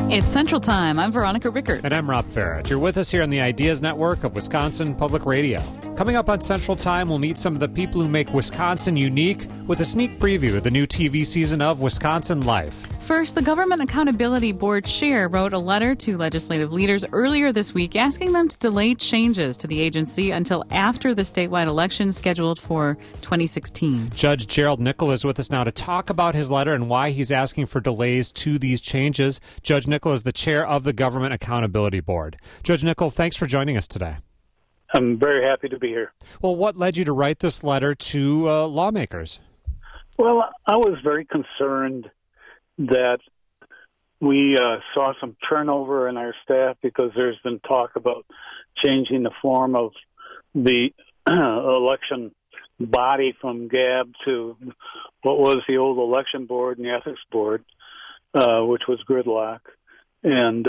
It's Central Time. I'm Veronica Rickert. And I'm Rob Farrett. You're with us here on the Ideas Network of Wisconsin Public Radio. Coming up on Central Time, we'll meet some of the people who make Wisconsin unique with a sneak preview of the new TV season of Wisconsin Life. First, the Government Accountability Board chair wrote a letter to legislative leaders earlier this week asking them to delay changes to the agency until after the statewide election scheduled for 2016. Judge Gerald Nickel is with us now to talk about his letter and why he's asking for delays to these changes. Judge Nickel is the chair of the Government Accountability Board. Judge Nickel, thanks for joining us today. I'm very happy to be here. Well, what led you to write this letter to lawmakers? Well, I was very concerned that we saw some turnover in our staff because there's been talk about changing the form of the election body from GAB to what was the old election board and the ethics board, which was gridlock. And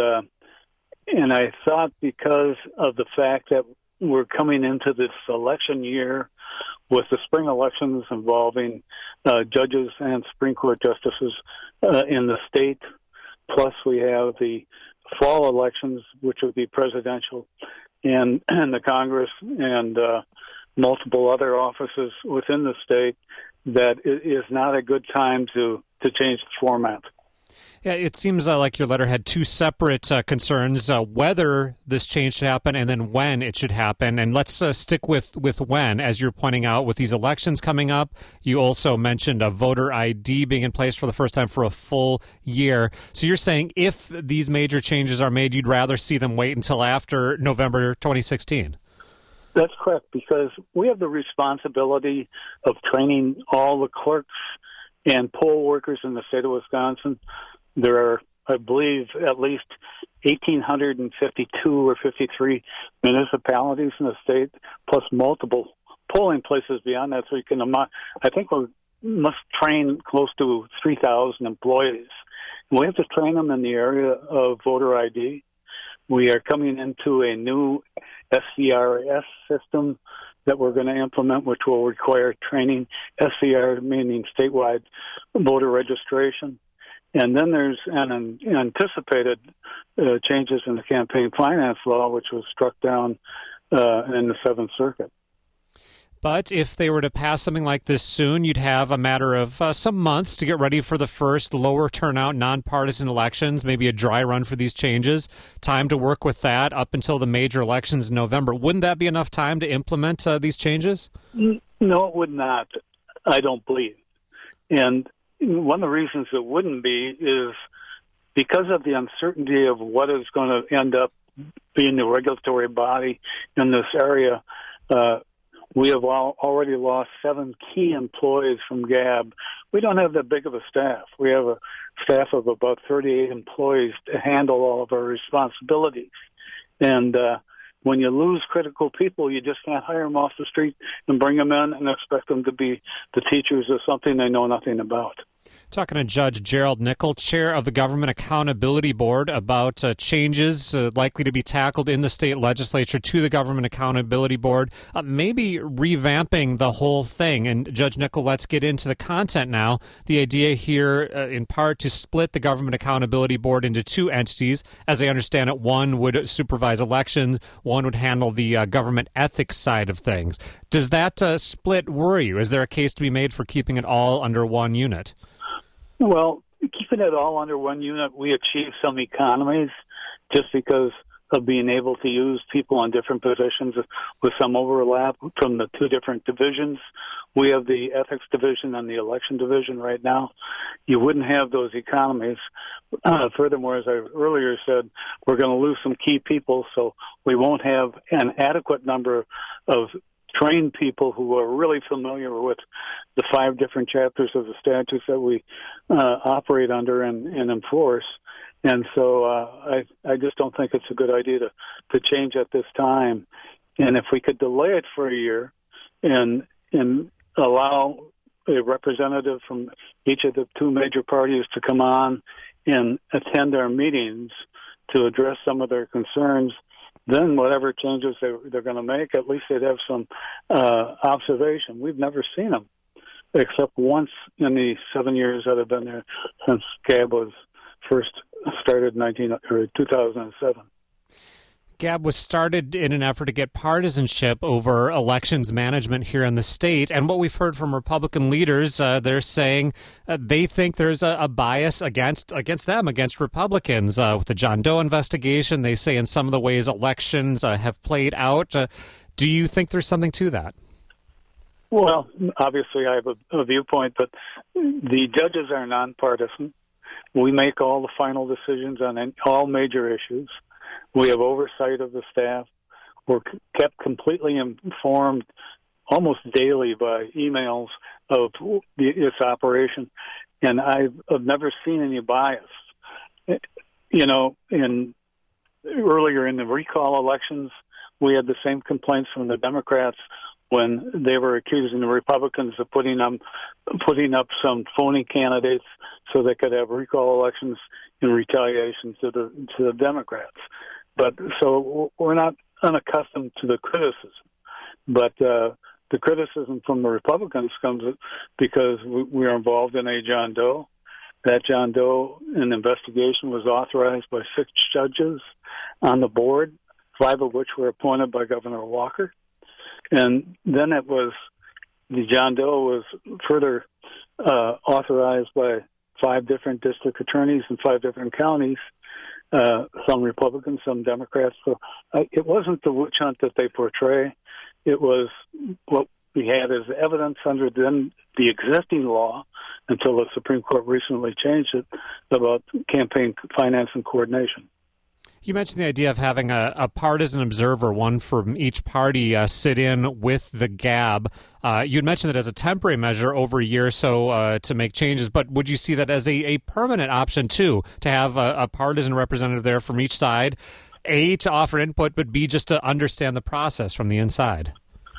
I thought because of the fact that we're coming into this election year with the spring elections involving judges and Supreme Court justices in the state, plus we have the fall elections, which would be presidential, and the Congress and multiple other offices within the state, that it is not a good time to change the format. Yeah, it seems like your letter had two separate concerns, whether this change should happen and then when it should happen. And let's stick with when, as you're pointing out, with these elections coming up. You also mentioned a voter ID being in place for the first time for a full year. So you're saying if these major changes are made, you'd rather see them wait until after November 2016? That's correct, because we have the responsibility of training all the clerks and poll workers in the state of Wisconsin. There are, I believe, at least 1,852 or 53 municipalities in the state, plus multiple polling places beyond that. So you can, I think we must train close to 3,000 employees. We have to train them in the area of voter ID. We are coming into a new SVRS system that we're going to implement, which will require training, SVR meaning statewide voter registration. And then there's an anticipated changes in the campaign finance law, which was struck down in the Seventh Circuit. But if they were to pass something like this soon, you'd have a matter of some months to get ready for the first lower turnout nonpartisan elections, maybe a dry run for these changes, time to work with that up until the major elections in November. Wouldn't that be enough time to implement these changes? No, it would not, I don't believe. And one of the reasons it wouldn't be is because of the uncertainty of what is going to end up being the regulatory body in this area. We have already lost 7 key employees from GAB. We don't have that big of a staff. We have a staff of about 38 employees to handle all of our responsibilities. And when you lose critical people, you just can't hire them off the street and bring them in and expect them to be the teachers of something they know nothing about. Talking to Judge Gerald Nickel, chair of the Government Accountability Board, about changes likely to be tackled in the state legislature to the Government Accountability Board, maybe revamping the whole thing. And Judge Nickel, let's get into the content now. The idea here, in part, to split the Government Accountability Board into two entities. As I understand it, one would supervise elections, one would handle the government ethics side of things. Does that split worry you? Is there a case to be made for keeping it all under one unit? Well, keeping it all under one unit, we achieve some economies just because of being able to use people in different positions with some overlap from the two different divisions. We have the ethics division and the election division right now. You wouldn't have those economies. Furthermore, as I earlier said, we're going to lose some key people, so we won't have an adequate number of trained people who are really familiar with the 5 different chapters of the statutes that we operate under and enforce. And so I just don't think it's a good idea to change at this time. And if we could delay it for a year and allow a representative from each of the 2 major parties to come on and attend our meetings to address some of their concerns, then whatever changes they're going to make, at least they'd have some observation. We've never seen them, except once in the 7 years that I've been there since GAB was first started in 2007. GAB was started in an effort to get partisanship over elections management here in the state. And what we've heard from Republican leaders, they're saying they think there's a bias against them, against Republicans. With the John Doe investigation, they say in some of the ways elections have played out. Do you think there's something to that? Well, obviously I have a viewpoint, but the judges are nonpartisan. We make all the final decisions on all major issues. We have oversight of the staff. We're kept completely informed almost daily by emails of this operation, and I've never seen any bias. You know, earlier in the recall elections, we had the same complaints from the Democrats when they were accusing the Republicans of putting up some phony candidates so they could have recall elections in retaliation to the Democrats. But so we're not unaccustomed to the criticism. But the criticism from the Republicans comes because we are involved in a John Doe. That John Doe, an investigation was authorized by 6 judges on the board, 5 of which were appointed by Governor Walker. And then the John Doe was further authorized by 5 different district attorneys in 5 different counties, some Republicans, some Democrats. So it wasn't the witch hunt that they portray. It was what we had as evidence under the existing law until the Supreme Court recently changed it about campaign finance and coordination. You mentioned the idea of having a partisan observer, one from each party, sit in with the GAB. You'd mentioned that as a temporary measure over a year or so to make changes, but would you see that as a permanent option, too, to have a partisan representative there from each side, A, to offer input, but B, just to understand the process from the inside?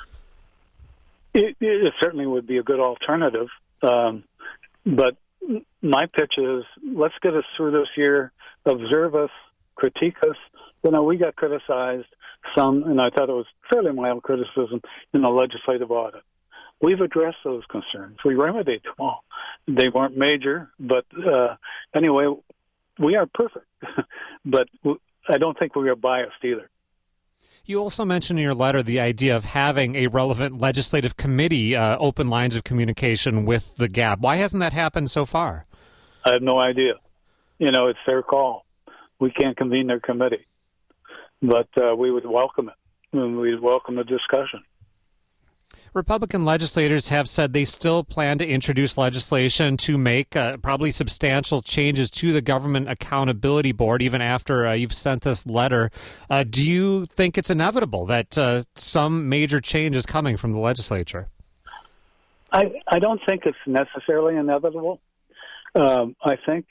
It certainly would be a good alternative, but my pitch is let's get us through this year, observe us, critique us. You know, we got criticized some, and I thought it was fairly mild criticism in the legislative audit. We've addressed those concerns. We remedied them all. They weren't major, but anyway, we are perfect. But I don't think we are biased either. You also mentioned in your letter the idea of having a relevant legislative committee open lines of communication with the GAB. Why hasn't that happened so far? I have no idea. You know, it's their call. We can't convene their committee, but we would welcome it, and we'd welcome the discussion. Republican legislators have said they still plan to introduce legislation to make probably substantial changes to the Government Accountability Board, even after you've sent this letter. Do you think it's inevitable that some major change is coming from the legislature? I don't think it's necessarily inevitable. I think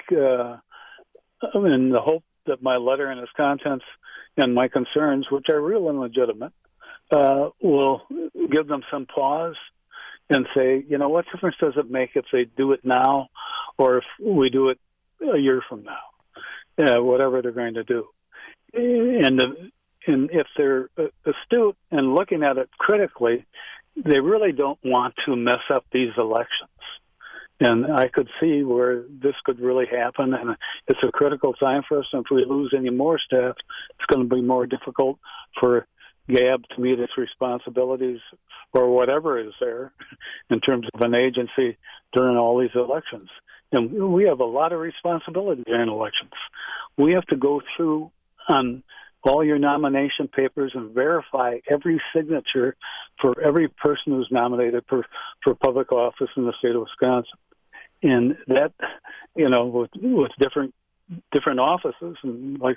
in the hope that my letter and its contents and my concerns, which are real and legitimate, will give them some pause and say, you know, what difference does it make if they do it now or if we do it a year from now, whatever they're going to do. And if they're astute and looking at it critically, they really don't want to mess up these elections. And I could see where this could really happen, and it's a critical time for us. And if we lose any more staff, it's going to be more difficult for GAB to meet its responsibilities or whatever is there in terms of an agency during all these elections. And we have a lot of responsibility during elections. We have to go through on all your nomination papers and verify every signature for every person who's nominated for public office in the state of Wisconsin. And that, you know, with different offices, and not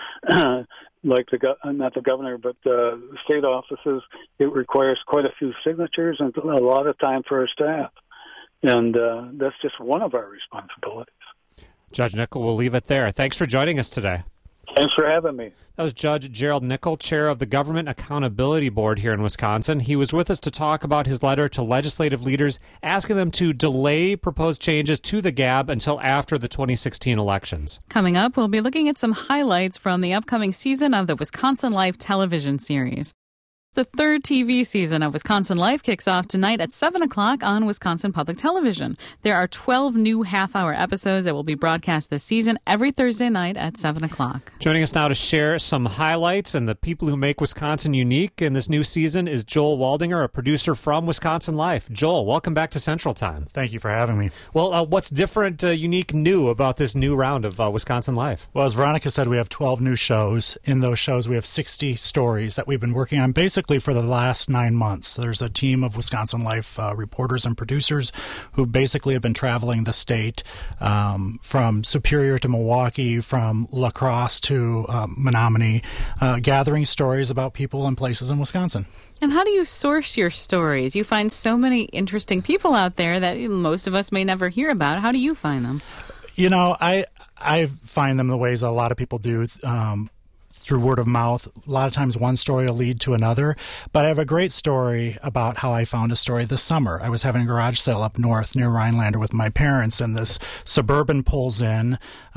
the governor, but state offices, it requires quite a few signatures and a lot of time for our staff. And that's just one of our responsibilities. Judge Nickel, we'll leave it there. Thanks for joining us today. Thanks for having me. That was Judge Gerald Nickel, chair of the Government Accountability Board here in Wisconsin. He was with us to talk about his letter to legislative leaders asking them to delay proposed changes to the GAB until after the 2016 elections. Coming up, we'll be looking at some highlights from the upcoming season of the Wisconsin Life television series. The third TV season of Wisconsin Life kicks off tonight at 7 o'clock on Wisconsin Public Television. There are 12 new half-hour episodes that will be broadcast this season every Thursday night at 7 o'clock. Joining us now to share some highlights and the people who make Wisconsin unique in this new season is Joel Waldinger, a producer from Wisconsin Life. Joel, welcome back to Central Time. Thank you for having me. Well, what's different, unique, new about this new round of Wisconsin Life? Well, as Veronica said, we have 12 new shows. In those shows, we have 60 stories that we've been working on basically for the last 9 months. There's a team of Wisconsin Life reporters and producers who basically have been traveling the state from Superior to Milwaukee, from La Crosse to Menominee, gathering stories about people and places in Wisconsin. And how do you source your stories? You find so many interesting people out there that most of us may never hear about. How do you find them? You know, I find them the ways that a lot of people do, through word of mouth. A lot of times one story will lead to another. But I have a great story about how I found a story this summer. I was having a garage sale up north near Rhinelander with my parents, and this Suburban pulls in,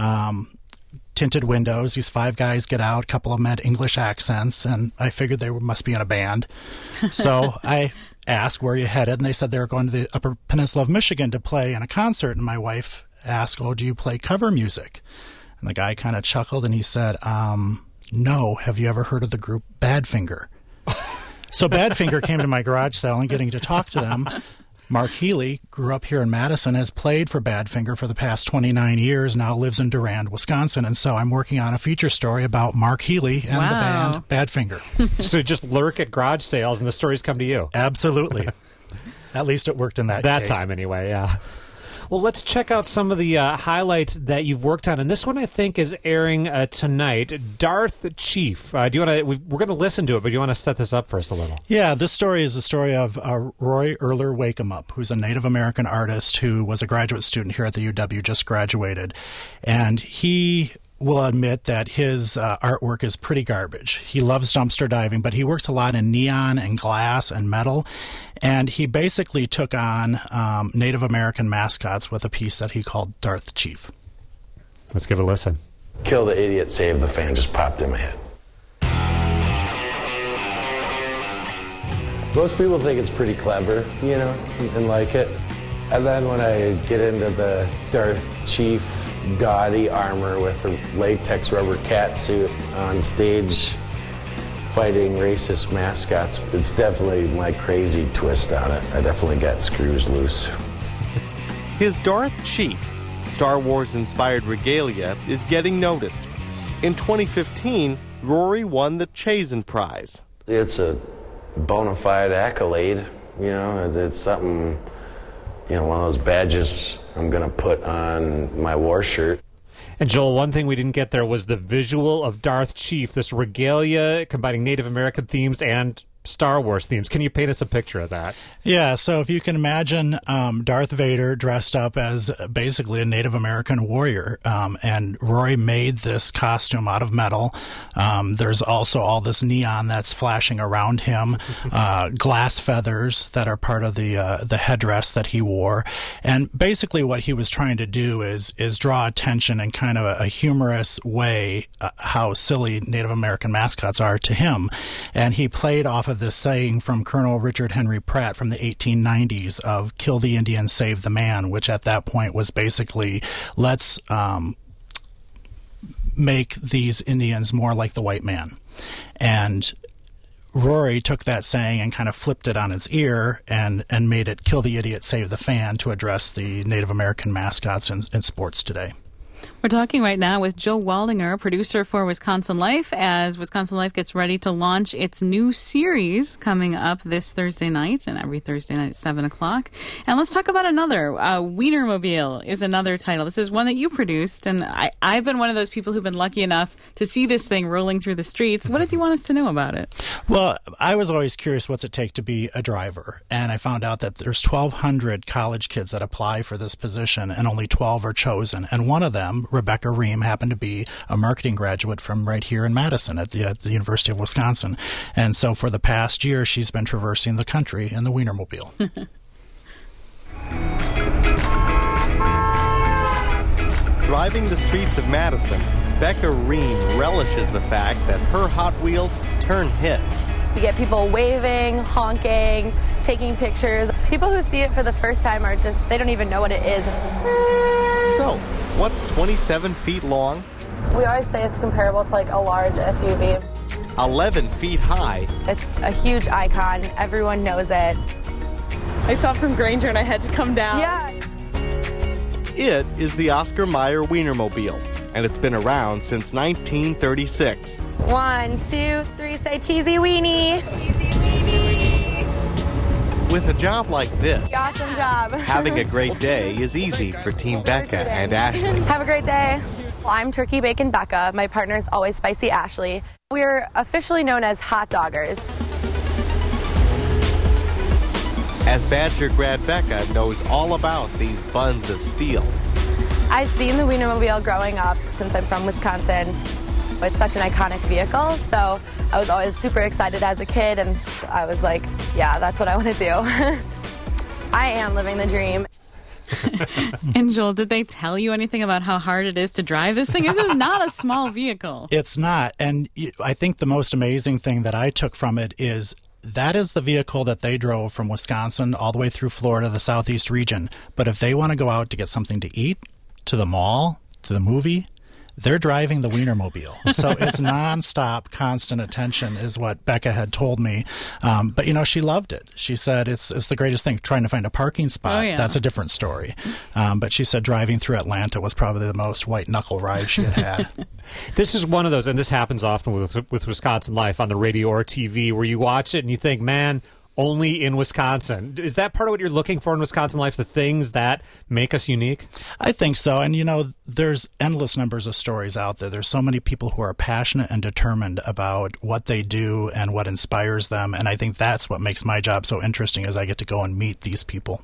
tinted windows. These 5 guys get out. A couple of them had English accents, and I figured they must be in a band. So I asked, where are you headed? And they said they were going to the Upper Peninsula of Michigan to play in a concert. And my wife asked, oh, do you play cover music? And the guy kind of chuckled, and he said, no, have you ever heard of the group Badfinger? So Badfinger came to my garage sale, and getting to talk to them. Mark Healy grew up here in Madison, has played for Badfinger for the past 29 years, now lives in Durand, Wisconsin. And so I'm working on a feature story about Mark Healy and the band Badfinger. So just lurk at garage sales and the stories come to you. Absolutely. At least it worked in that case. Time anyway, yeah. Well, let's check out some of the highlights that you've worked on, and this one I think is airing tonight. Darth Chief. Do you want to? We're going to listen to it, but do you want to set this up for us a little? Yeah, this story is the story of Roy Erler Wakemup, who's a Native American artist who was a graduate student here at the UW, just graduated, and he will admit that his artwork is pretty garbage. He loves dumpster diving, but he works a lot in neon and glass and metal. And he basically took on Native American mascots with a piece that he called Darth Chief. Let's give it a listen. Kill the idiot, save the fan just popped in my head. Most people think it's pretty clever, you know, and like it. And then when I get into the Darth Chief gaudy armor with a latex rubber cat suit on stage fighting racist mascots, it's definitely my crazy twist on it. I definitely got screws loose. His Darth Chief, Star Wars-inspired regalia, is getting noticed. In 2015, Rory won the Chazen Prize. It's a bona fide accolade, you know, it's something, you know, one of those badges I'm going to put on my war shirt. And Joel, one thing we didn't get there was the visual of Darth Chief, this regalia combining Native American themes and Star Wars themes. Can you paint us a picture of that? Yeah, so if you can imagine Darth Vader dressed up as basically a Native American warrior, and Roy made this costume out of metal. There's also all this neon that's flashing around him, glass feathers that are part of the headdress that he wore. And basically what he was trying to do is draw attention in kind of a humorous way how silly Native American mascots are to him. And he played off of this saying from Colonel Richard Henry Pratt from the 1890s of kill the Indian, save the man, which at that point was basically let's make these Indians more like the white man. And Rory took that saying and kind of flipped it on its ear and made it kill the idiot, save the fan to address the Native American mascots in sports today. We're talking right now with Joe Waldinger, producer for Wisconsin Life, as Wisconsin Life gets ready to launch its new series coming up this Thursday night and every Thursday night at 7 o'clock. And let's talk about another. Wienermobile is another title. This is one that you produced, and I've been one of those people who've been lucky enough to see this thing rolling through the streets. What did you want us to know about it? Well, I was always curious what's it take to be a driver, and I found out that there's 1,200 college kids that apply for this position, and only 12 are chosen. And one of them, Rebecca Ream, happened to be a marketing graduate from right here in Madison at the University of Wisconsin. And so for the past year, she's been traversing the country in the Wienermobile. Driving the streets of Madison, Becca Ream relishes the fact that her Hot Wheels turn hits. You get people waving, honking, taking pictures. People who see it for the first time are just, they don't even know what it is. So, what's 27 feet long? We always say it's comparable to like a large SUV. 11 feet high. It's a huge icon. Everyone knows it. I saw it from Granger and I had to come down. Yeah. It is the Oscar Mayer Wienermobile, and it's been around since 1936. 1, 2, 3, say cheesy weenie. Cheesy weenie. With a job like this, Awesome job. having a great day is easy for Team Becca and Ashley. Have a great day. Well, I'm Turkey Bacon Becca. My partner is Always Spicy Ashley. We're officially known as hot doggers. As Badger grad Becca knows all about these buns of steel. I've seen the Wienermobile growing up since I'm from Wisconsin. It's such an iconic vehicle, so I was always super excited as a kid, and I was like, yeah, that's what I want to do. I am living the dream. And Joel, did they tell you anything about how hard it is to drive this thing? This is not a small vehicle. It's not. And I think the most amazing thing that I took from it is that is the vehicle that they drove from Wisconsin all the way through Florida, the southeast region. But if they want to go out to get something to eat, to the mall, to the movie, they're driving the Wienermobile. So it's nonstop, constant attention is what Becca had told me. But, she loved it. She said it's the greatest thing. Trying to find a parking spot, that's a different story. But she said driving through Atlanta was probably the most white-knuckle ride she had. This is one of those, and this happens often with Wisconsin Life on the radio or TV, where you watch it and you think, man, only in Wisconsin. Is that part of what you're looking for in Wisconsin Life, the things that make us unique? I think so. And, there's endless numbers of stories out there. There's so many people who are passionate and determined about what they do and what inspires them. And I think that's what makes my job so interesting, is I get to go and meet these people.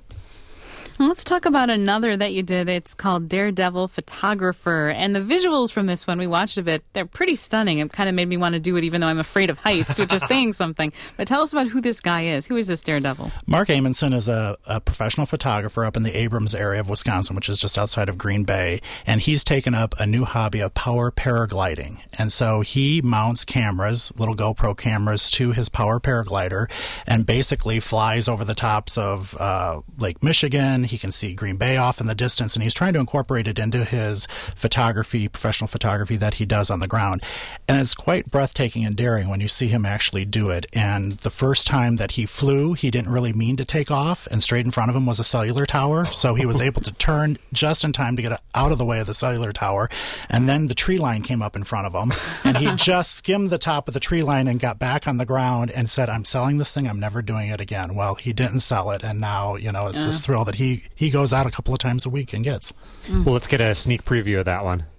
Let's talk about another that you did. It's called Daredevil Photographer. And the visuals from this one, we watched a bit. They're pretty stunning. It kind of made me want to do it, even though I'm afraid of heights, which is saying something. But tell us about who this guy is. Who is this Daredevil? Mark Amundsen is a professional photographer up in the Abrams area of Wisconsin, which is just outside of Green Bay. And he's taken up a new hobby of power paragliding. And so he mounts cameras, little GoPro cameras, to his power paraglider and basically flies over the tops of Lake Michigan. He can see Green Bay off in the distance, and he's trying to incorporate it into his photography, professional photography that he does on the ground. And it's quite breathtaking and daring when you see him actually do it. And the first time that he flew, he didn't really mean to take off, and straight in front of him was a cellular tower. So he was able to turn just in time to get out of the way of the cellular tower. And then the tree line came up in front of him, and he just skimmed the top of the tree line and got back on the ground and said, I'm selling this thing. I'm never doing it again. Well, he didn't sell it, and now, it's this thrill that he goes out a couple of times a week and gets. Well, let's get a sneak preview of that one.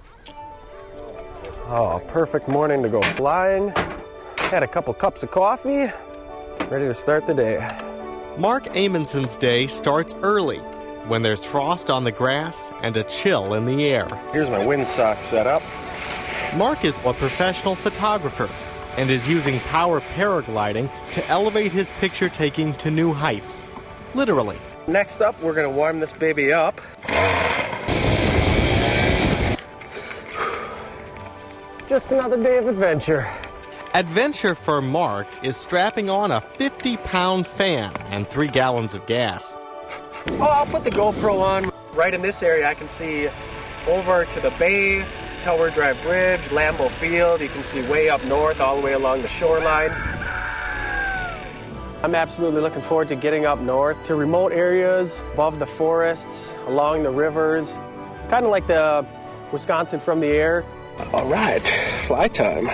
Oh, perfect morning to go flying. Had a couple cups of coffee. Ready to start the day. Mark Amundsen's day starts early, when there's frost on the grass and a chill in the air. Here's my windsock set up. Mark is a professional photographer and is using power paragliding to elevate his picture taking to new heights. Literally. Next up, we're going to warm this baby up. Just another day of adventure. Adventure for Mark is strapping on a 50-pound fan and 3 gallons of gas. Oh, I'll put the GoPro on. Right in this area, I can see over to the bay, Tower Drive Bridge, Lambeau Field. You can see way up north, all the way along the shoreline. I'm absolutely looking forward to getting up north to remote areas, above the forests, along the rivers. Kind of like the Wisconsin from the air. All right, fly time.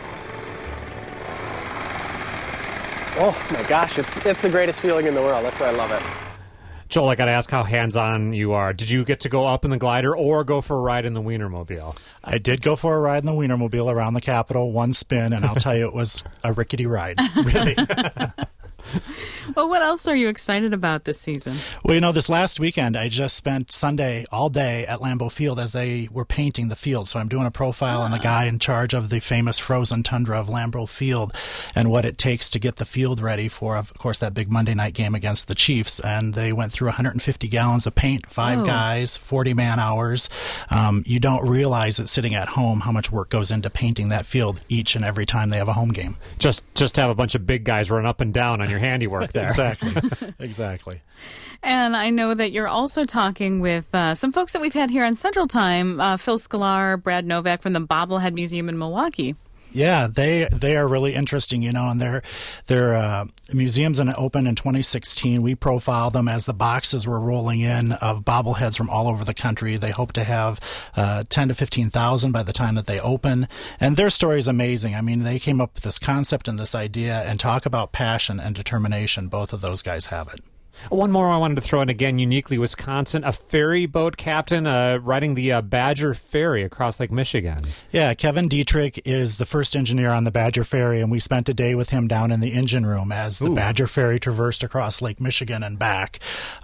Oh my gosh, it's the greatest feeling in the world. That's why I love it. Joel, I got to ask how hands-on you are. Did you get to go up in the glider or go for a ride in the Wienermobile? I did go for a ride in the Wienermobile around the Capitol, one spin, and I'll tell you, it was a rickety ride, really. Well, what else are you excited about this season? Well, this last weekend, I just spent Sunday all day at Lambeau Field as they were painting the field. So I'm doing a profile on the guy in charge of the famous frozen tundra of Lambeau Field and what it takes to get the field ready for, of course, that big Monday night game against the Chiefs. And they went through 150 gallons of paint, 5 guys, 40 man-hours. You don't realize it sitting at home how much work goes into painting that field each and every time they have a home game. Just to have a bunch of big guys run up and down on your handiwork there. Exactly. And I know that you're also talking with some folks that we've had here on Central Time, Phil Sklar, Brad Novak from the Bobblehead Museum in Milwaukee. Yeah, they are really interesting, and their museum's open in 2016. We profiled them as the boxes were rolling in of bobbleheads from all over the country. They hope to have 10 to 15,000 by the time that they open. And their story is amazing. I mean, they came up with this concept and this idea, and talk about passion and determination. Both of those guys have it. One more I wanted to throw in, again, uniquely Wisconsin, a ferry boat captain riding the Badger Ferry across Lake Michigan. Yeah, Kevin Dietrich is the first engineer on the Badger Ferry, and we spent a day with him down in the engine room as the Badger Ferry traversed across Lake Michigan and back.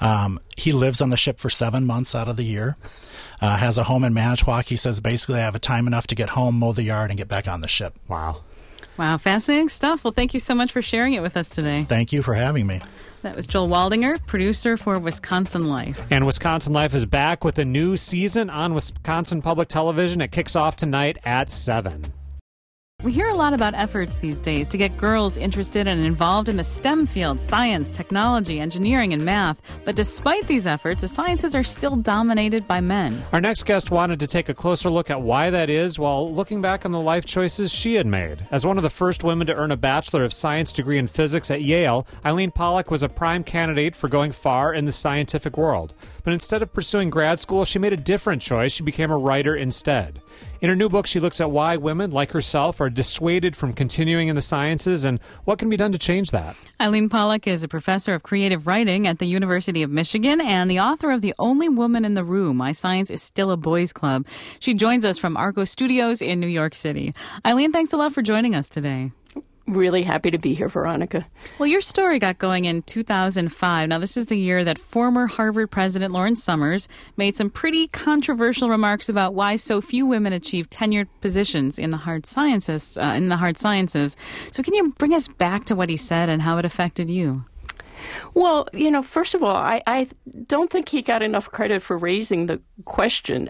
He lives on the ship for 7 months out of the year. Has a home in Manitowoc. He says basically I have a time enough to get home, mow the yard, and get back on the ship. Wow, fascinating stuff. Well, thank you so much for sharing it with us today. Thank you for having me. That was Joel Waldinger, producer for Wisconsin Life. And Wisconsin Life is back with a new season on Wisconsin Public Television. It kicks off tonight at 7. We hear a lot about efforts these days to get girls interested and involved in the STEM fields, science, technology, engineering, and math. But despite these efforts, the sciences are still dominated by men. Our next guest wanted to take a closer look at why that is while looking back on the life choices she had made. As one of the first women to earn a Bachelor of Science degree in physics at Yale, Eileen Pollack was a prime candidate for going far in the scientific world. But instead of pursuing grad school, she made a different choice. She became a writer instead. In her new book, she looks at why women, like herself, are dissuaded from continuing in the sciences and what can be done to change that. Eileen Pollack is a professor of creative writing at the University of Michigan and the author of The Only Woman in the Room, My Science is Still a Boys Club. She joins us from Argo Studios in New York City. Eileen, thanks a lot for joining us today. Really happy to be here, Veronica. Well, your story got going in 2005. Now, this is the year that former Harvard President Lawrence Summers made some pretty controversial remarks about why so few women achieve tenured positions in the hard sciences. So can you bring us back to what he said and how it affected you? Well, first of all, I don't think he got enough credit for raising the question.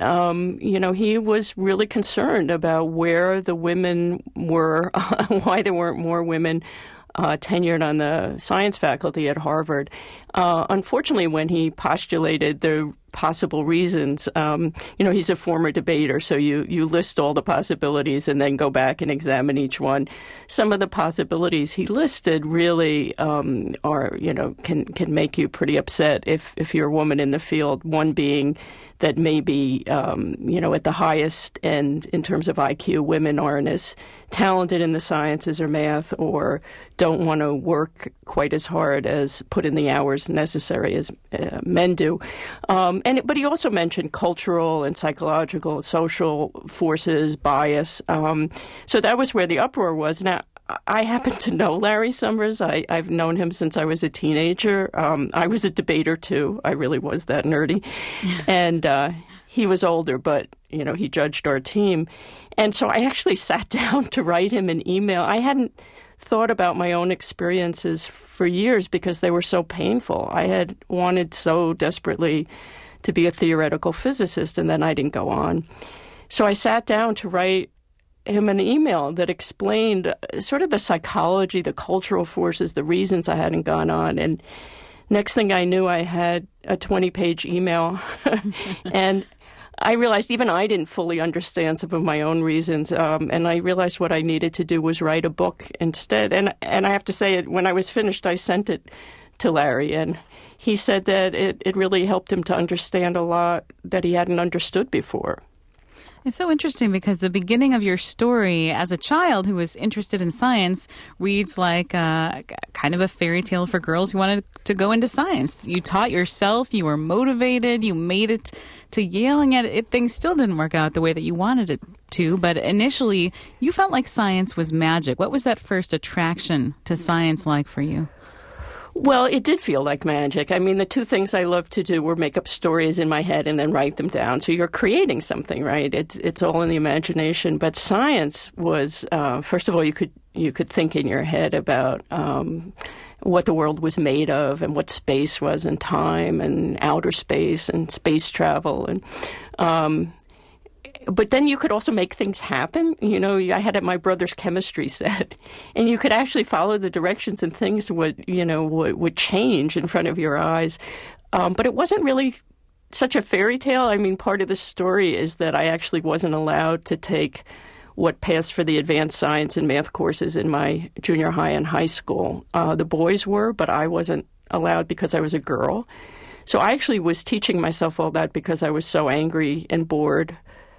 He was really concerned about where the women were, why there weren't more women tenured on the science faculty at Harvard. Unfortunately, when he postulated the possible reasons, he's a former debater, so you list all the possibilities and then go back and examine each one. Some of the possibilities he listed really are, can make you pretty upset if you're a woman in the field. One being that maybe, at the highest end in terms of IQ, women aren't as talented in the sciences or math or don't want to work quite as hard as put in the hours necessary as men do. But he also mentioned cultural and psychological, social forces, bias. So that was where the uproar was. Now, I happen to know Larry Summers. I've known him since I was a teenager. I was a debater, too. I really was that nerdy. And he was older, but, he judged our team. And so I actually sat down to write him an email. I hadn't thought about my own experiences for years because they were so painful. I had wanted so desperately to be a theoretical physicist, and then I didn't go on. So I sat down to write him an email that explained sort of the psychology, the cultural forces, the reasons I hadn't gone on. And next thing I knew, I had a 20-page email. And I realized even I didn't fully understand some of my own reasons. And I realized what I needed to do was write a book instead. And I have to say, when I was finished, I sent it to Larry. And he said that it really helped him to understand a lot that he hadn't understood before. It's so interesting because the beginning of your story as a child who was interested in science reads like kind of a fairy tale for girls who wanted to go into science. You taught yourself, you were motivated, you made it to Yale, and yet things still didn't work out the way that you wanted it to. But initially, you felt like science was magic. What was that first attraction to science like for you? Well, it did feel like magic. I mean, the two things I loved to do were make up stories in my head and then write them down. So you're creating something, right? It's all in the imagination. But science was, first of all, you could think in your head about what the world was made of and what space was and time and outer space and space travel and. But then you could also make things happen. You know, I had my brother's chemistry set, and you could actually follow the directions and things would change in front of your eyes. But it wasn't really such a fairy tale. I mean, part of the story is that I actually wasn't allowed to take what passed for the advanced science and math courses in my junior high and high school. The boys were, but I wasn't allowed because I was a girl. So I actually was teaching myself all that because I was so angry and bored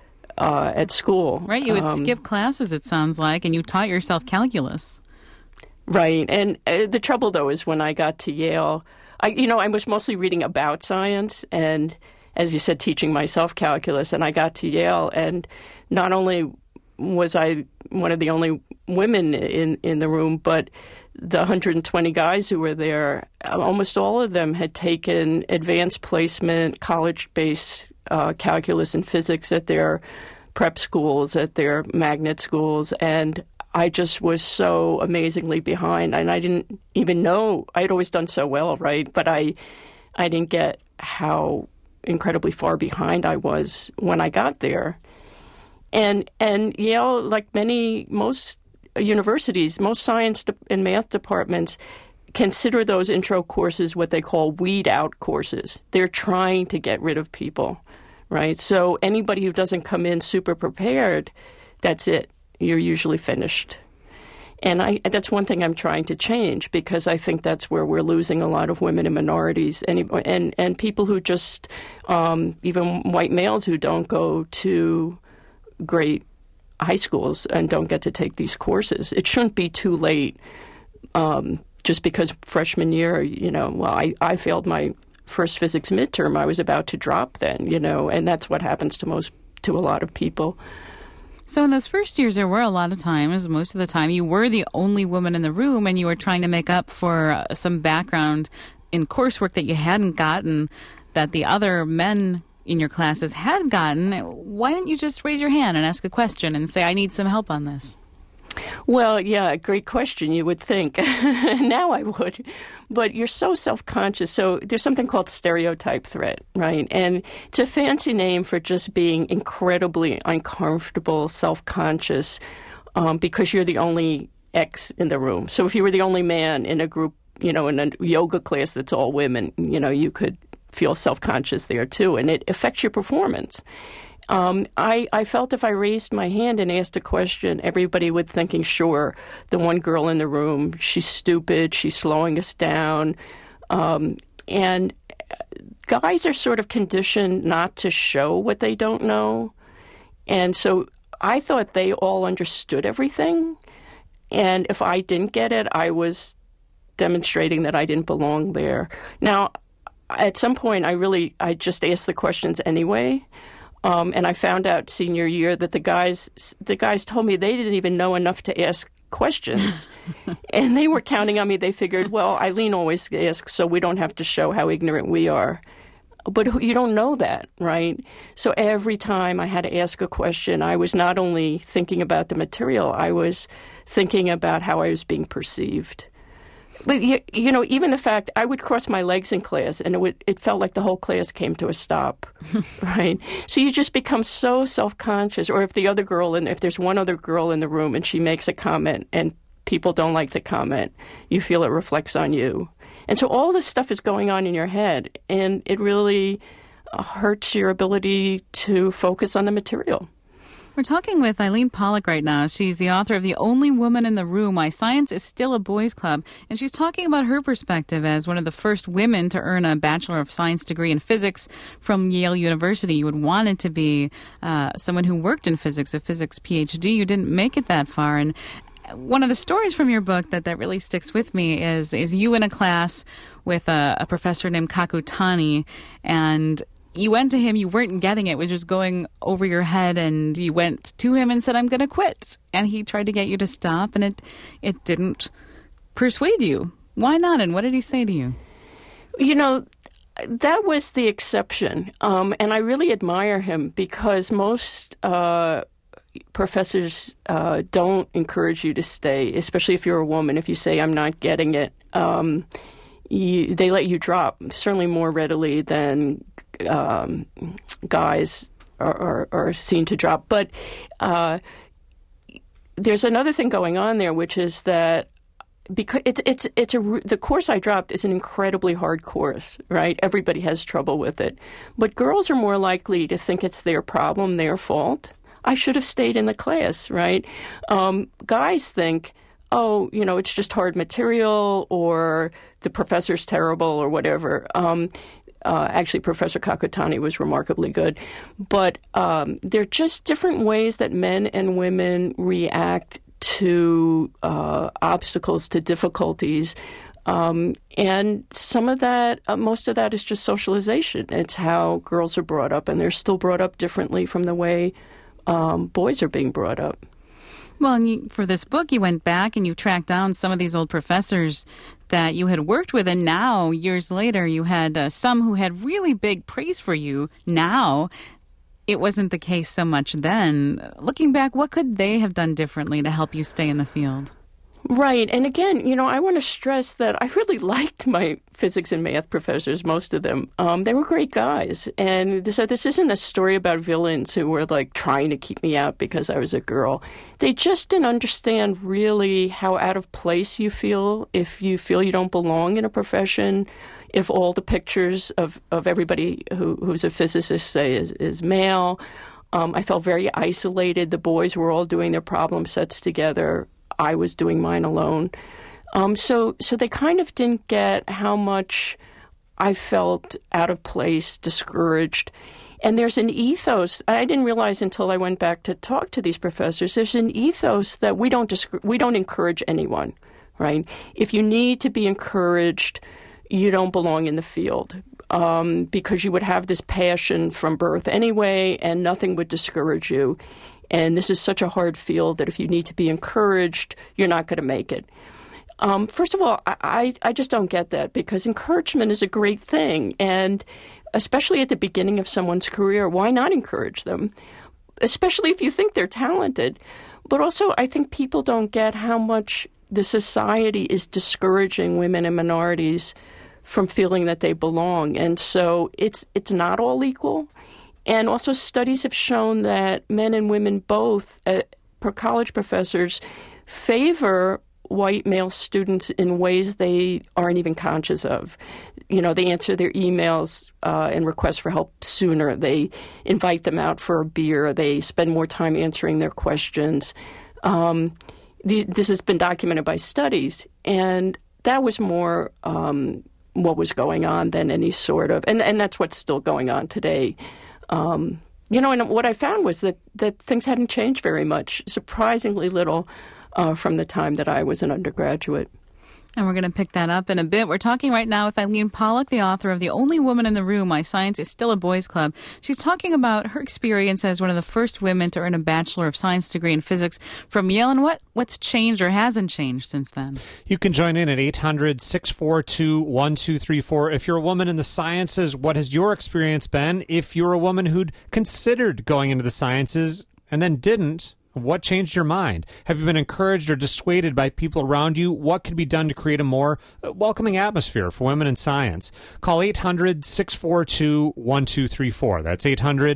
at school. Right, you would skip classes, it sounds like, and you taught yourself calculus. Right, and the trouble, though, is when I got to Yale, I was mostly reading about science and, as you said, teaching myself calculus, and I got to Yale, and not only was I one of the only women in the room, but the 120 guys who were there, almost all of them had taken advanced placement, college-based calculus and physics at their prep schools, at their magnet schools, and I just was so amazingly behind. And I didn't even know. I had always done so well, right? But I didn't get how incredibly far behind I was when I got there. And Yale, like most universities, most science and math departments consider those intro courses what they call weed out courses. They're trying to get rid of people, right? So anybody who doesn't come in super prepared, that's it. You're usually finished. And that's one thing I'm trying to change, because I think that's where we're losing a lot of women and minorities and people who just, even white males who don't go to great high schools and don't get to take these courses. It shouldn't be too late just because freshman year, I failed my first physics midterm. I was about to drop then, and that's what happens to a lot of people. So in those first years, there were a lot of times, most of the time, you were the only woman in the room and you were trying to make up for some background in coursework that you hadn't gotten, that the other men in your classes had gotten. Why didn't you just raise your hand and ask a question and say, I need some help on this? Well, yeah, great question, you would think. Now I would. But you're so self-conscious. So there's something called stereotype threat, right? And it's a fancy name for just being incredibly uncomfortable, self-conscious, because you're the only X in the room. So if you were the only man in a group, in a yoga class that's all women, you could feel self-conscious there too, and it affects your performance. I felt if I raised my hand and asked a question, everybody would thinking, sure, the one girl in the room, she's stupid, she's slowing us down. And guys are sort of conditioned not to show what they don't know. And so I thought they all understood everything. And if I didn't get it, I was demonstrating that I didn't belong there. Now, at some point, I just asked the questions anyway. And I found out senior year that the guys told me they didn't even know enough to ask questions. And they were counting on me. They figured, well, Eileen always asks, so we don't have to show how ignorant we are. But you don't know that, right? So every time I had to ask a question, I was not only thinking about the material, I was thinking about how I was being perceived. But, even the fact I would cross my legs in class and it felt like the whole class came to a stop, right? So you just become so self-conscious. Or if there's one other girl in the room and she makes a comment and people don't like the comment, you feel it reflects on you. And so all this stuff is going on in your head, and it really hurts your ability to focus on the material. We're talking with Eileen Pollock right now. She's the author of The Only Woman in the Room, Why Science is Still a Boys' Club. And she's talking about her perspective as one of the first women to earn a Bachelor of Science degree in physics from Yale University. You would want it to be someone who worked in physics, a physics PhD. You didn't make it that far. And one of the stories from your book that really sticks with me is you in a class with a professor named Kakutani, and you went to him, you weren't getting it, which was going over your head, and you went to him and said, I'm going to quit. And he tried to get you to stop, and it didn't persuade you. Why not? And what did he say to you? You know, that was the exception. And I really admire him because most professors don't encourage you to stay, especially if you're a woman. If you say, I'm not getting it, they let you drop, certainly more readily than guys are seen to drop. But there's another thing going on there, which is that because the course I dropped is an incredibly hard course, right? Everybody has trouble with it. But girls are more likely to think it's their problem, their fault. I should have stayed in the class, right? Guys think, oh, you know, it's just hard material or the professor's terrible or whatever. Actually, Professor Kakutani was remarkably good. But there are just different ways that men and women react to obstacles, to difficulties. And some of that, most of that is just socialization. It's how girls are brought up, and they're still brought up differently from the way boys are being brought up. Well, and for this book, you went back and you tracked down some of these old professors that you had worked with, and now, years later, you had some who had really big praise for you. Now, it wasn't the case so much then. Looking back, what could they have done differently to help you stay in the field? Right. And again, you know, I want to stress that I really liked my physics and math professors, most of them. They were great guys. And so this isn't a story about villains who were like trying to keep me out because I was a girl. They just didn't understand really how out of place you feel if you feel you don't belong in a profession, if all the pictures of everybody who's a physicist, say, is male. I felt very isolated. The boys were all doing their problem sets together. I was doing mine alone. So they kind of didn't get how much I felt out of place, discouraged. And there's an ethos, I didn't realize until I went back to talk to these professors, there's an ethos that we don't encourage anyone, right? If you need to be encouraged, you don't belong in the field because you would have this passion from birth anyway, and nothing would discourage you. And this is such a hard field that if you need to be encouraged, you're not going to make it. First of all, I just don't get that because encouragement is a great thing. And especially at the beginning of someone's career, why not encourage them? Especially if you think they're talented. But also, I think people don't get how much the society is discouraging women and minorities from feeling that they belong. And so it's not all equal. And also studies have shown that men and women both, college professors, favor white male students in ways they aren't even conscious of. You know, they answer their emails and request for help sooner. They invite them out for a beer. They spend more time answering their questions. This has been documented by studies. And that was more what was going on than any sort of, and that's what's still going on today. You know, and what I found was that things hadn't changed very much, surprisingly little from the time that I was an undergraduate. And we're going to pick that up in a bit. We're talking right now with Eileen Pollack, the author of The Only Woman in the Room, Why Science is Still a Boys' Club. She's talking about her experience as one of the first women to earn a Bachelor of Science degree in physics from Yale and what's changed or hasn't changed since then. You can join in at 800-642-1234. If you're a woman in the sciences, what has your experience been? If you're a woman who'd considered going into the sciences and then didn't, what changed your mind? Have you been encouraged or dissuaded by people around you? What could be done to create a more welcoming atmosphere for women in science? Call 800-642-1234. That's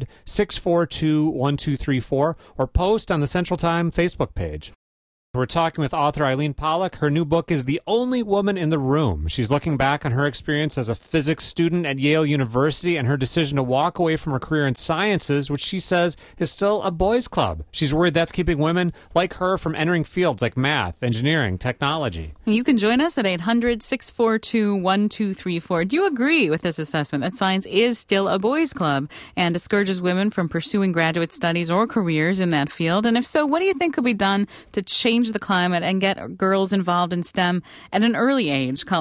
800-642-1234. Or post on the Central Time Facebook page. We're talking with author Eileen Pollack. Her new book is The Only Woman in the Room. She's looking back on her experience as a physics student at Yale University and her decision to walk away from her career in sciences, which she says is still a boys' club. She's worried that's keeping women like her from entering fields like math, engineering, technology. You can join us at 800-642-1234. Do you agree with this assessment that science is still a boys' club and discourages women from pursuing graduate studies or careers in that field? And if so, what do you think could be done to change the climate and get girls involved in STEM at an early age? Call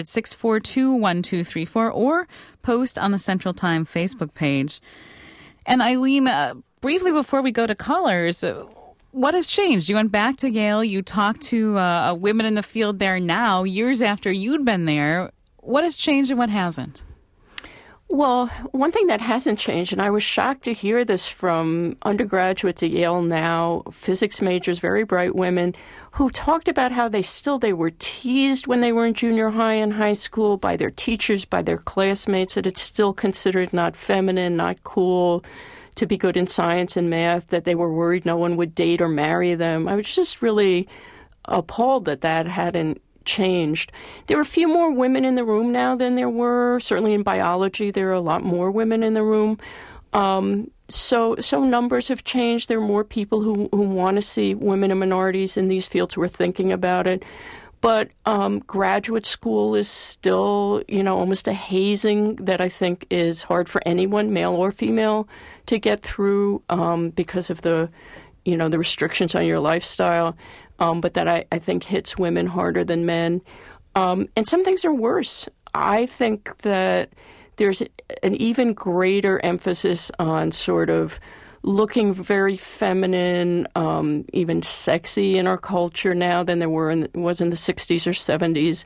800-642-1234 or post on the Central Time Facebook page. And Eileen, briefly before we go to callers, what has changed? You went back to Yale. You talked to women in the field there now, years after you'd been there. What has changed and what hasn't? Well, one thing that hasn't changed, and I was shocked to hear this from undergraduates at Yale now, physics majors, very bright women, who talked about how they were teased when they were in junior high and high school by their teachers, by their classmates, that it's still considered not feminine, not cool to be good in science and math, that they were worried no one would date or marry them. I was just really appalled that hadn't changed. There are a few more women in the room now than there were. Certainly in biology, there are a lot more women in the room. So numbers have changed. There are more people who want to see women and minorities in these fields who are thinking about it. But graduate school is still, almost a hazing that I think is hard for anyone, male or female, to get through because of the restrictions on your lifestyle. But that I think hits women harder than men. And some things are worse. I think that there's an even greater emphasis on sort of looking very feminine, even sexy in our culture now than there was in the 60s or 70s.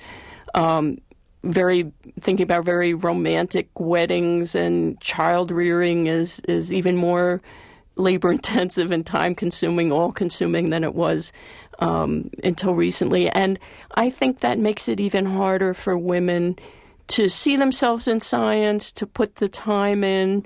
Thinking about very romantic weddings, and child rearing is even more labor-intensive and time-consuming, all-consuming than it was until recently. And I think that makes it even harder for women to see themselves in science, to put the time in,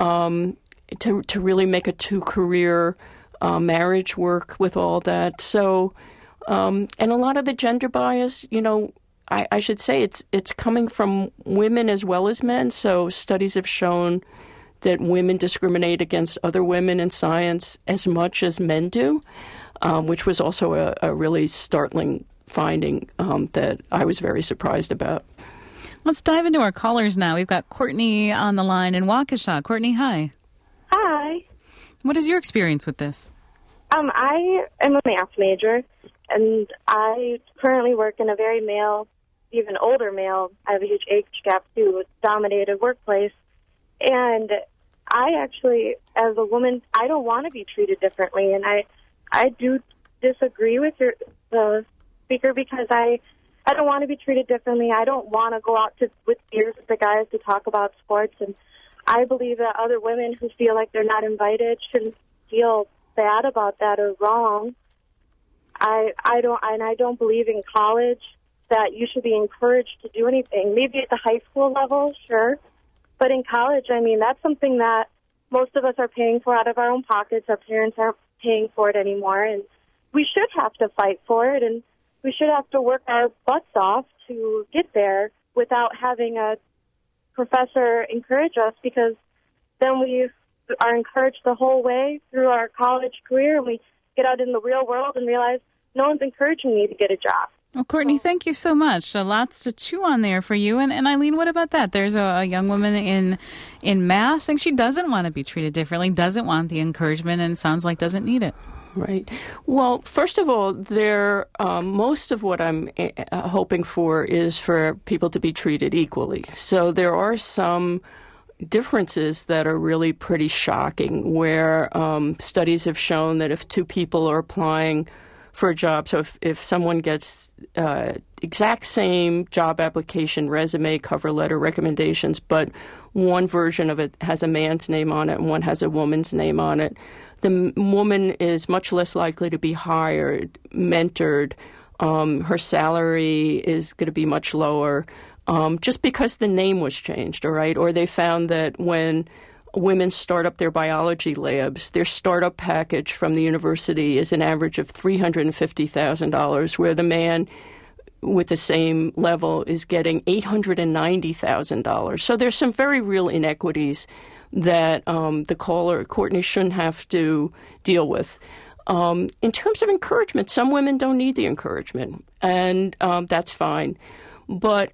to really make a two-career marriage work with all that. So, and a lot of the gender bias, I should say it's coming from women as well as men. So studies have shown that women discriminate against other women in science as much as men do, which was also a really startling finding that I was very surprised about. Let's dive into our callers now. We've got Courtney on the line in Waukesha. Courtney, hi. Hi. What is your experience with this? I am a math major, and I currently work in a very male, even older male, I have a huge age gap too, dominated workplace. And I actually, as a woman, I don't want to be treated differently. And I do disagree with the speaker because I don't want to be treated differently. I don't want to go out with beers with the guys to talk about sports. And I believe that other women who feel like they're not invited shouldn't feel bad about that or wrong. I don't believe in college that you should be encouraged to do anything. Maybe at the high school level, sure. But in college, that's something that most of us are paying for out of our own pockets. Our parents aren't paying for it anymore. And we should have to fight for it, and we should have to work our butts off to get there without having a professor encourage us, because then we are encouraged the whole way through our college career, and we get out in the real world and realize no one's encouraging me to get a job. Well, Courtney, thank you so much. Lots to chew on there for you. And Eileen, what about that? There's a young woman in math saying she doesn't want to be treated differently, doesn't want the encouragement, and sounds like doesn't need it. Right. Well, first of all, most of what I'm hoping for is for people to be treated equally. So there are some differences that are really pretty shocking, where studies have shown that if two people are applying for a job, so if someone gets exact same job application, resume, cover letter, recommendations, but one version of it has a man's name on it and one has a woman's name on it, the woman is much less likely to be hired, mentored. Her salary is going to be much lower just because the name was changed, all right? Or they found that when women start up their biology labs, their startup package from the university is an average of $350,000, where the man with the same level is getting $890,000. So there's some very real inequities that the caller, Courtney, shouldn't have to deal with. In terms of encouragement, some women don't need the encouragement, and that's fine. But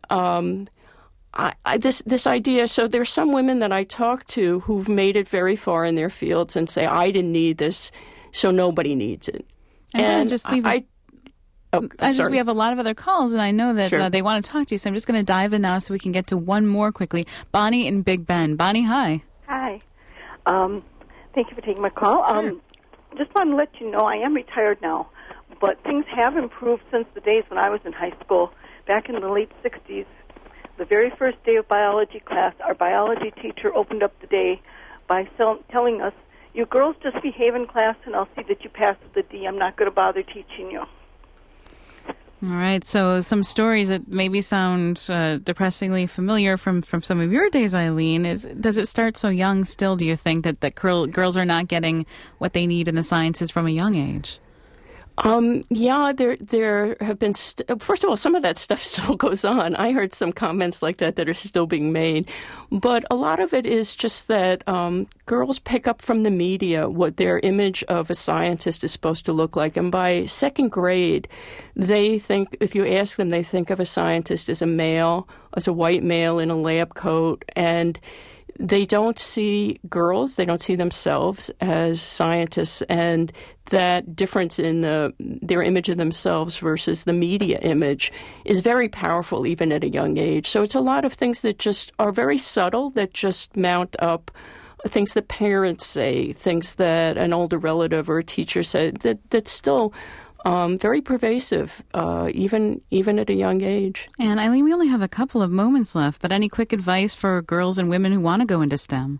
this idea, so there's some women that I talk to who've made it very far in their fields and say, I didn't need this, so nobody needs it. And just leave we have a lot of other calls, and I know that they want to talk to you, so I'm just going to dive in now so we can get to one more quickly. Bonnie in Big Bend. Bonnie, hi. Hi. Thank you for taking my call. Sure. just want to let you know I am retired now, but things have improved since the days when I was in high school. Back in the late 60s, the very first day of biology class, our biology teacher opened up the day by telling us, "You girls just behave in class and I'll see that you pass with a D. I'm not going to bother teaching you." All right, so some stories that maybe sound depressingly familiar from some of your days, Eileen. Does it start so young still, do you think, that girls are not getting what they need in the sciences from a young age? Yeah, there have been, first of all, some of that stuff still goes on. I heard some comments like that are still being made. But a lot of it is just that girls pick up from the media what their image of a scientist is supposed to look like. And by second grade, they think, if you ask them, they think of a scientist as a male, as a white male in a lab coat, and they don't see girls, they don't see themselves as scientists, and that difference in their image of themselves versus the media image is very powerful even at a young age. So it's a lot of things that just are very subtle, that just mount up, things that parents say, things that an older relative or a teacher said, that's still very pervasive, even at a young age. And Eileen, we only have a couple of moments left, but any quick advice for girls and women who want to go into STEM?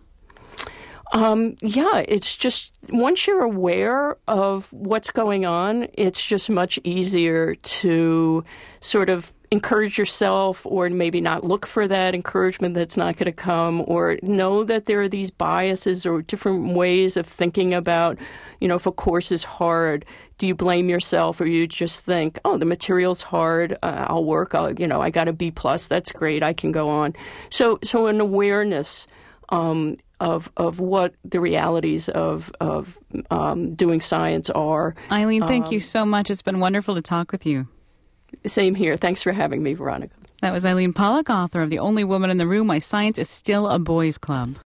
Yeah, it's just once you're aware of what's going on, it's just much easier to sort of encourage yourself, or maybe not look for that encouragement that's not going to come, or know that there are these biases or different ways of thinking about, if a course is hard, do you blame yourself, or you just think, oh, the material's hard, I'll work, I got a B+, that's great, I can go on. So an awareness of what the realities of doing science are. Eileen, thank you so much. It's been wonderful to talk with you. Same here. Thanks for having me, Veronica. That was Eileen Pollack, author of The Only Woman in the Room, Why Science is Still a Boys' Club.